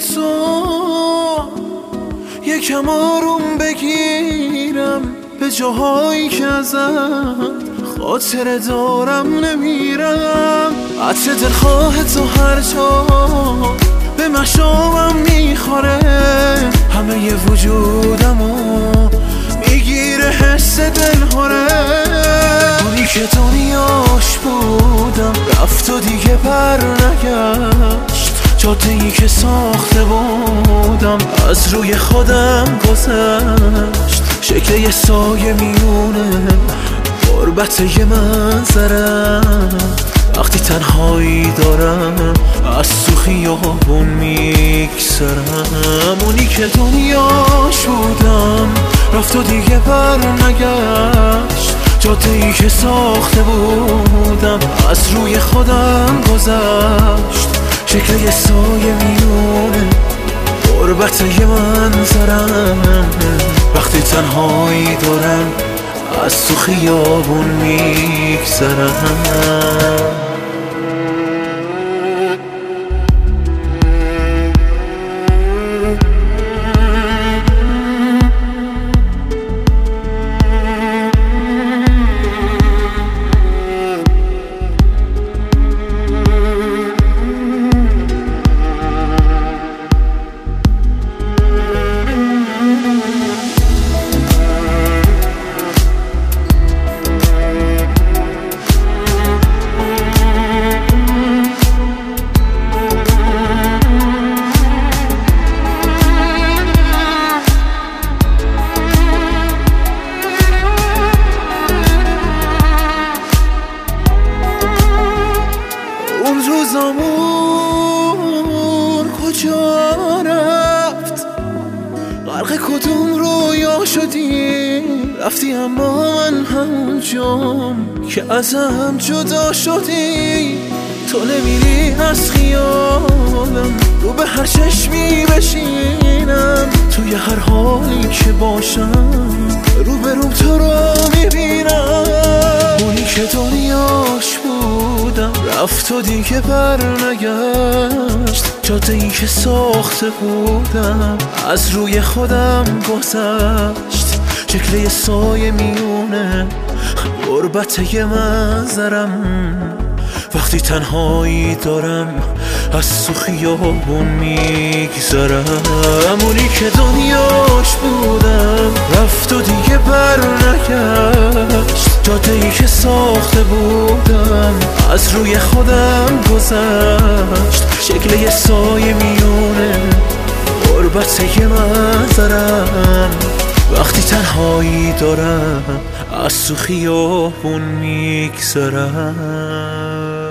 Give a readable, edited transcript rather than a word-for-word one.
تو یکم آروم بگیرم به جاهایی که ازت خاطره دارم نمیرم. عطر دلخواه تو هر جا به مشامم میخوره، همه ی وجودمو میگیره حس دلهوره. اونی که دنیاش بودم رفت و دیگه بر نگشت، جاده‌ای که ساخته بودم از روی خودم گذشت. شکل یه سایه میونه غربت یه منظرم، وقتی تنهایی دارم از تو خیابون میگذرم. اونی که دنیاش بودم رفت و دیگه بر نگشت، جاده‌ای که ساخته بودم از روی خودم گذشت. شکل یه سایه میونه غربت یه منظرم، وقتی تنهایی دارم از تو خیابون میگذرم. روزامون کجا رفت؟ غرق کدوم رویا شدی؟ رفتی اما من همونجام که ازم جدا شدی. تو نمیری از خیالم، رو به هر چشمی بشینم، توی هر حالی که باشم رو به رو تو رو میبینم. اونی که دنیاش بودم رفت و دیگه بر نگشت، جاده‌ای که ساخته بودم از روی خودم گذشت. شکل یه سایه میونه غربت یه منظرم، وقتی تنهایی دارم از تو خیابون میگذرم. اونی که دنیاش بودم رفت و دیگه بر نگشت، جاده‌ای که ساخته بودم از روی خودم گذشت. شکل یه سایه میونه غربت یه منظرم، وقتی تنهایی دارم از تو خیابون میگذرم.